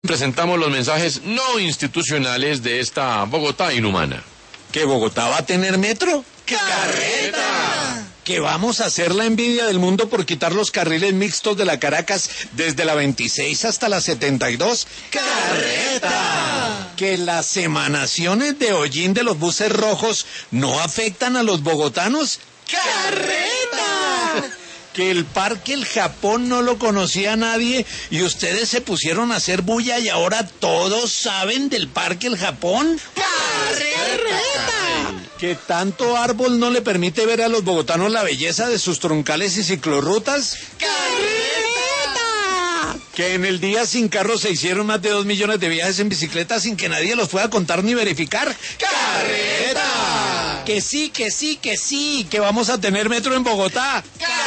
Presentamos los mensajes no institucionales de esta Bogotá inhumana. ¿Que Bogotá va a tener metro? ¡Carreta! ¿Que vamos a hacer la envidia del mundo por quitar los carriles mixtos de la Caracas desde la 26 hasta la 72? ¡Carreta! ¿Que las emanaciones de hollín de los buses rojos no afectan a los bogotanos? ¡Carreta! ¿Que el Parque El Japón no lo conocía nadie y ustedes se pusieron a hacer bulla y ahora todos saben del Parque El Japón? ¡Carreta! ¿Que tanto árbol no le permite ver a los bogotanos la belleza de sus troncales y ciclorrutas? ¡Carreta! ¿Que en el día sin carro se hicieron más de 2 millones de viajes en bicicleta sin que nadie los pueda contar ni verificar? ¡Carreta! Que sí, que vamos a tener metro en Bogotá. ¡Carreta!